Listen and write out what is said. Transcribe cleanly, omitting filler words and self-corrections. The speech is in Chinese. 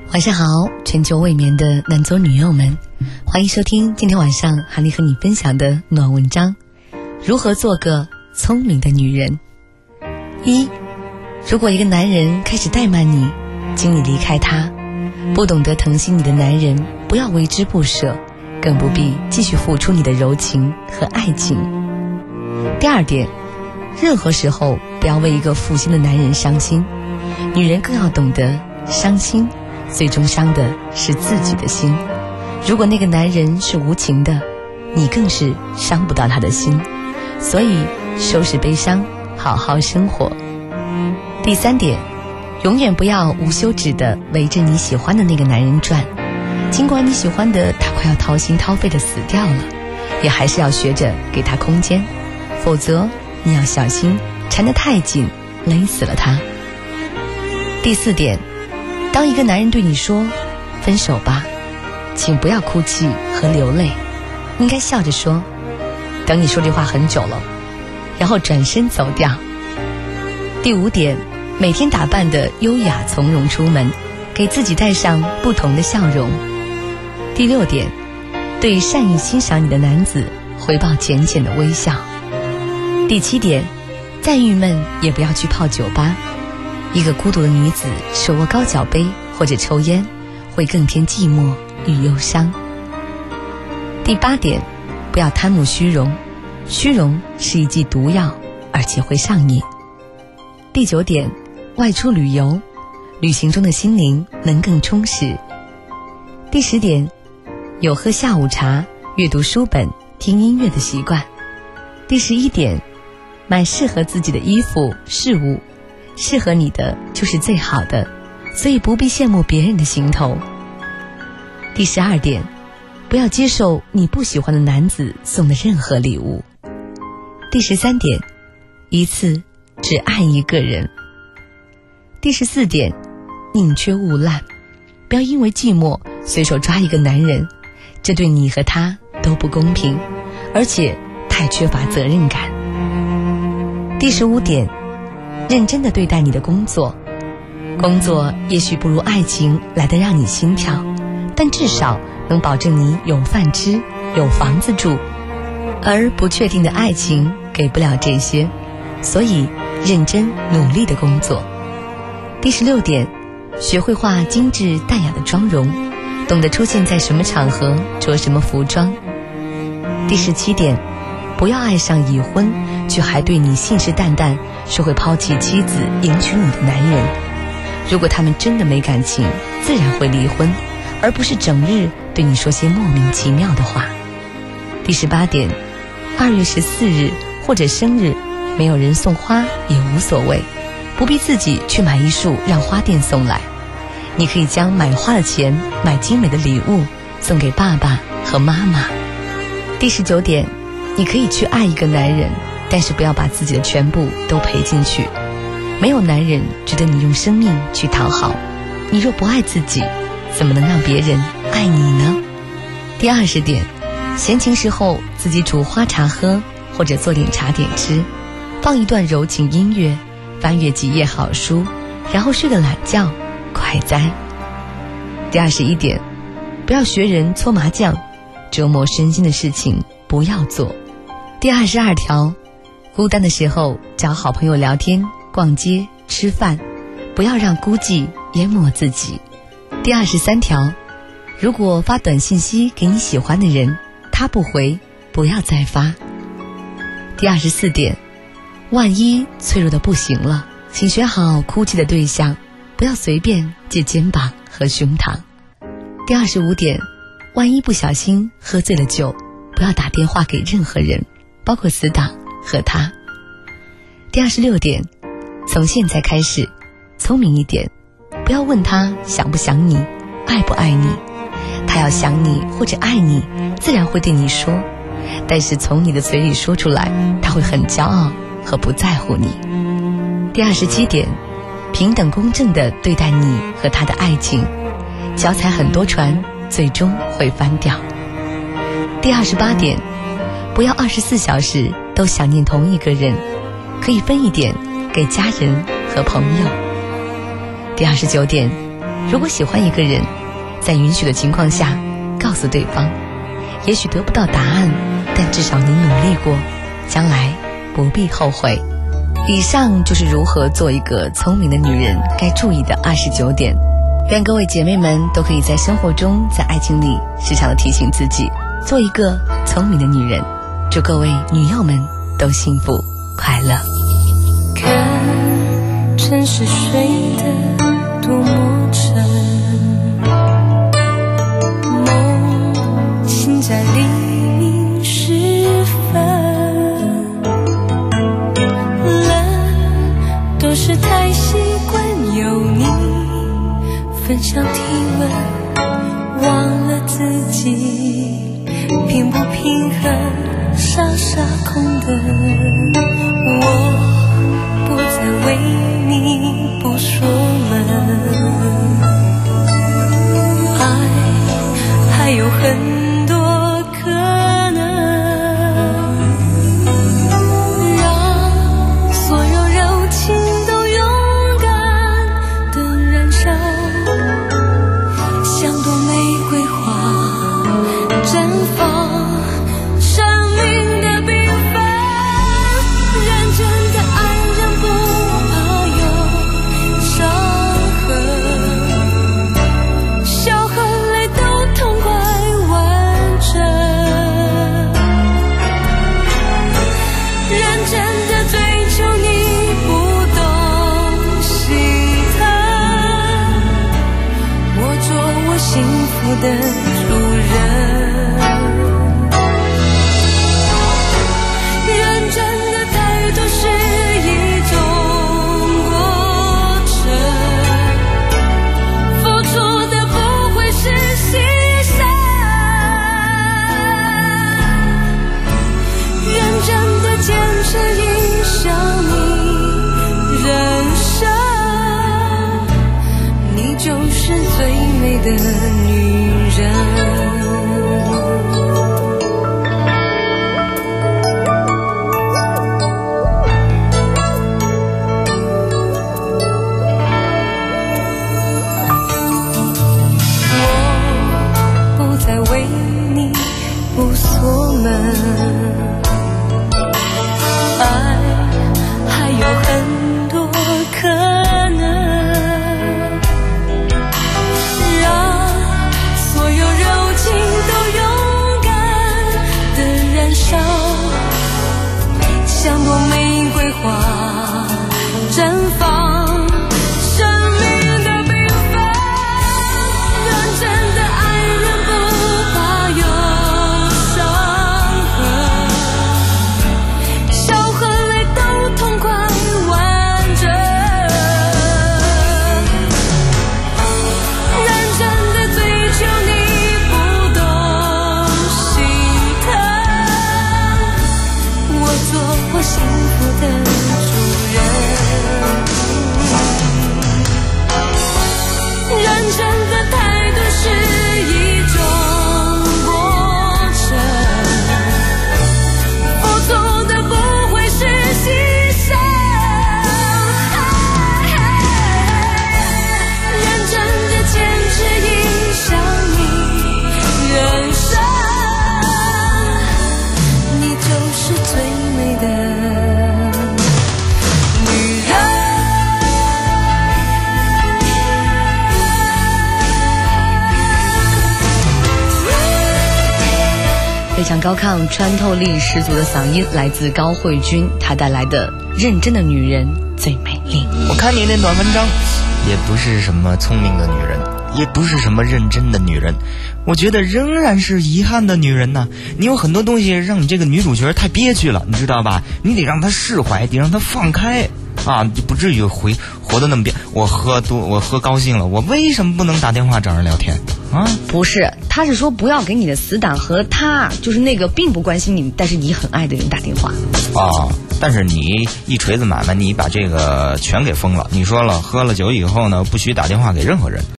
晚上好，全球未眠的男左女右们，欢迎收听今天晚上韩丽和你分享的暖文章，如何做个聪明的女人。一，如果一个男人开始怠慢你，请你离开他。不懂得疼惜你的男人，不要为之不舍，更不必继续付出你的柔情和爱情。第二点，任何时候不要为一个负心的男人伤心，女人更要懂得伤心最终伤的是自己的心。如果那个男人是无情的，你更是伤不到他的心。所以收拾悲伤，好好生活。第三点，永远不要无休止地围着你喜欢的那个男人转，尽管你喜欢的他快要掏心掏肺地死掉了，也还是要学着给他空间，否则你要小心缠得太紧，勒死了他。第四点，当一个男人对你说分手吧，请不要哭泣和流泪，应该笑着说等你说这话很久了，然后转身走掉。第五点，每天打扮得优雅从容出门，给自己带上不同的笑容。第六点，对善于欣赏你的男子回报浅浅的微笑。第七点，再郁闷也不要去泡酒吧，一个孤独的女子手握高脚杯或者抽烟，会更添寂寞与忧伤。第八点，不要贪慕虚荣，虚荣是一剂毒药，而且会上瘾。第九点，外出旅游，旅行中的心灵能更充实。第10点，有喝下午茶、阅读书本、听音乐的习惯。第11点，买适合自己的衣服、事物，适合你的就是最好的，所以不必羡慕别人的行头。第12点，不要接受你不喜欢的男子送的任何礼物。第13点，一次只爱一个人。第14点，宁缺毋滥，不要因为寂寞随手抓一个男人，这对你和他都不公平，而且太缺乏责任感。第15点，认真地对待你的工作，工作也许不如爱情来得让你心跳，但至少能保证你有饭吃，有房子住，而不确定的爱情给不了这些，所以认真努力的工作。第16点，学会化精致淡雅的妆容，懂得出现在什么场合着什么服装。第17点，不要爱上已婚却还对你信誓旦旦说会抛弃妻子迎娶你的男人，如果他们真的没感情，自然会离婚，而不是整日对你说些莫名其妙的话。第18点，2月14日或者生日没有人送花也无所谓，不必自己去买一束让花店送来，你可以将买花的钱买精美的礼物送给爸爸和妈妈。第19点，你可以去爱一个男人，但是不要把自己的全部都赔进去，没有男人值得你用生命去讨好，你若不爱自己，怎么能让别人爱你呢？第20点，闲情时候自己煮花茶喝，或者做点茶点吃，放一段柔情音乐，翻阅几页好书，然后睡个懒觉，快哉。第21点，不要学人搓麻将，折磨身心的事情不要做。第22条，孤单的时候找好朋友聊天、逛街、吃饭，不要让孤寂淹没自己。第23条，如果发短信息给你喜欢的人，他不回，不要再发。第24点，万一脆弱的不行了，请选好哭泣的对象，不要随便借肩膀和胸膛。第25点，万一不小心喝醉了酒，不要打电话给任何人，包括死党和他。第26点，从现在开始聪明一点，不要问他想不想你，爱不爱你，他要想你或者爱你，自然会对你说，但是从你的嘴里说出来，他会很骄傲和不在乎你。第27点，平等公正地对待你和他的爱情，脚踩很多船，最终会翻掉。第28点，不要24小时都想念同一个人，可以分一点给家人和朋友。第29点， 如果喜欢一个人，在允许的情况下告诉对方，也许得不到答案，但至少你努力过，将来不必后悔。以上就是如何做一个聪明的女人该注意的29点。愿各位姐妹们都可以在生活中，在爱情里时常的提醒自己，做一个聪明的女人。祝各位女友们都幸福快乐。 看城市睡得多么沉，梦醒在黎明时分，冷都是太习惯有你分享体温，忘了自己平不平衡，傻傻空等。我不再为你不锁门，爱还有很多可能，让所有柔情都勇敢的燃烧，像朵玫瑰花绽放生命的缤纷，认真的爱人不怕有伤痕，笑和泪都痛快完整，认真的追求你不懂心疼，我做我幸福的主人。认真的态度是一种过程，付出的不会是牺牲，认真的坚持影响你人生，你就是最美的女人。为你不锁门，爱还有很多可能，让所有柔情都勇敢的燃烧，像朵玫瑰花绽放幸福的主人，认真的态度是一种过程，付出的不会是牺牲，认真的坚持影响你人生，你就是最美的非常高亢穿透力十足的嗓音来自高慧君，她带来的认真的女人最美丽。 我看你那段文章也不是什么聪明的女人，也不是什么认真的女人，我觉得仍然是遗憾的女人呢。你有很多东西让你这个女主角太憋屈了，你知道吧？你得让她释怀，得让她放开啊，就不至于活得那么憋。我喝高兴了，我为什么不能打电话找人聊天啊？ 不是，他是说不要给你的死党和他，就是那个并不关心你但是你很爱的人打电话。 哦，但是你一锤子买卖，你把这个全给封了。你说了，喝了酒以后呢，不许打电话给任何人。